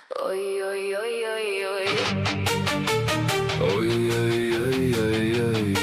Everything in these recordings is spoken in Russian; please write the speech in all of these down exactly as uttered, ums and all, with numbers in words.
Ой-ой-ой-ой-ой. Ой-ой-ой-ой-ой.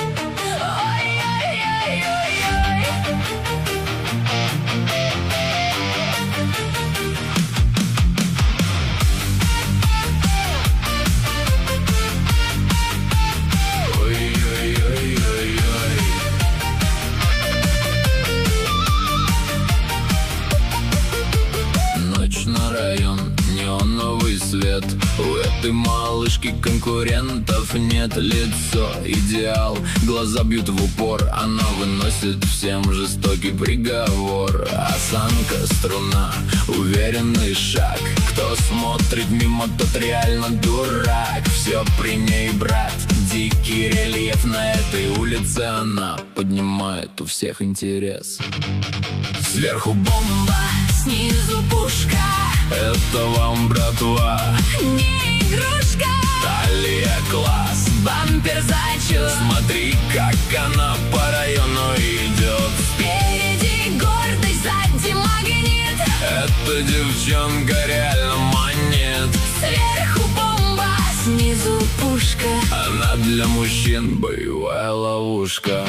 Ночь на район, неоновый свет. У этой малышки конкурентов нет. Лицо идеал, глаза бьют в упор. Она выносит всем жестокий приговор. Осанка струна, уверенный шаг. Кто смотрит мимо, тот реально дурак. Все при ней, брат, дикий рельеф. На этой улице она поднимает у всех интерес. Сверху бомба, Снизу пушка, это вам, братва, не игрушка. Талия класс, Бампер зачет, смотри, как она по району идет. спереди гордость, сзади магнит. Эта девчонка реально манит. Сверху бомба, снизу пушка. Она для мужчин боевая ловушка.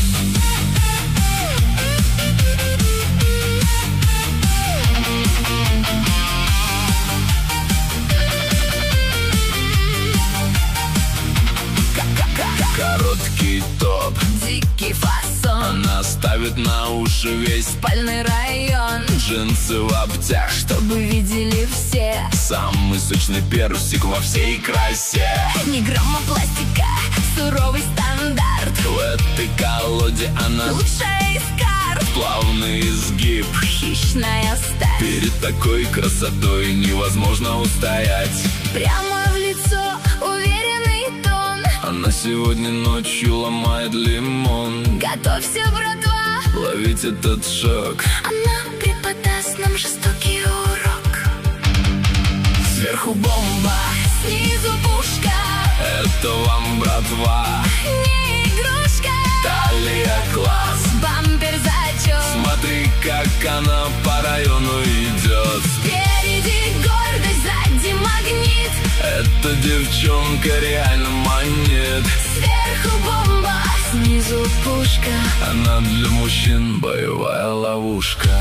Короткий топ, Дикий фасон, она ставит на уши весь спальный район, джинсы в обтяг, чтобы видели все. самый сочный персик во всей красе. Ни грамма пластика, суровый стандарт. В этой колоде она Лучшая из карт, плавный изгиб. хищная сталь. Перед такой красотой невозможно устоять. Прямо в лицо, уверенный тон. Она сегодня ночью ломает лимон. Готовься, братва, Ловить этот шок. она преподаст нам жестокий урок. Сверху бомба, Снизу пушка, это вам, братва, не игрушка. Талия класс, Бампер зачет, смотри, как она по району идет. спереди гордость, сзади магнит. Эта девчонка реально манит. Сверху бомба, снизу пушка. Она для мужчин боевая ловушка.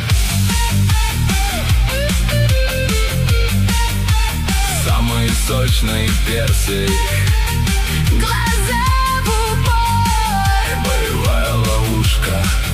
Самый сочный персик, Глаза в упор, боевая ловушка.